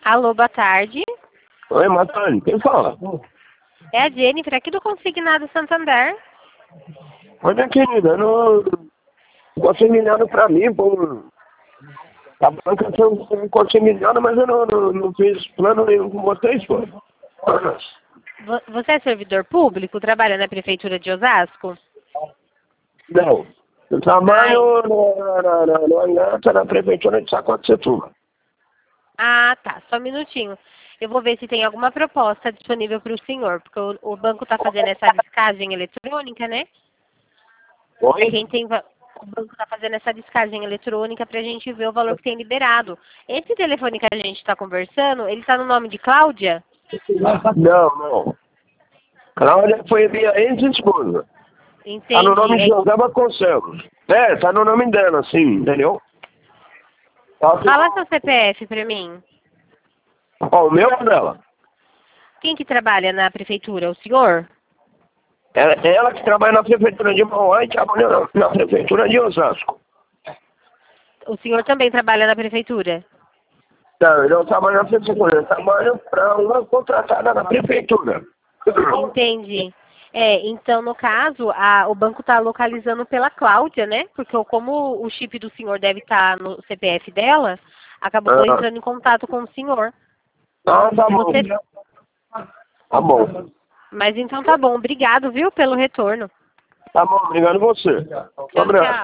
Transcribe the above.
Alô, boa tarde. Oi, Matane, quem fala? É a Jennifer, aqui do Consignado Santander. Olha, querida, não consignado pra mim, pô. A banca foi consignada, mas eu não fiz plano nenhum com vocês, pô. Você é servidor público? Trabalha na Prefeitura de Osasco? Não. Eu trabalho no Angata, na Prefeitura de Saquarecetuba. Ah, tá. Só um minutinho. Eu vou ver se tem alguma proposta disponível para o senhor, porque o banco está fazendo essa descagem eletrônica, né? Oi? O banco está fazendo essa descagem eletrônica para a gente ver o valor que tem liberado. Esse telefone que a gente está conversando, ele está no nome de Cláudia? Não. Cláudia foi minha ex-esposa. Tá no nome de Entendi. José Vasconcelos. É, tá no nome dela, sim, entendeu? Fala seu CPF para mim. Ó, o meu é dela. Quem que trabalha na prefeitura? O senhor? Ela que trabalha na Prefeitura de Mauá e trabalha na Prefeitura de Osasco. O senhor também trabalha na prefeitura? Não, eu não trabalho na Prefeitura, eu trabalho para uma contratada na Prefeitura. Entendi. Então, no caso, o banco está localizando pela Cláudia, né? Porque como o chip do senhor deve estar no CPF dela, acabou entrando em contato com o senhor. Ah, tá bom. Tá bom. Mas então tá bom. Obrigado, viu, pelo retorno. Tá bom, obrigado a você. Um Tchau, abraço. tchau.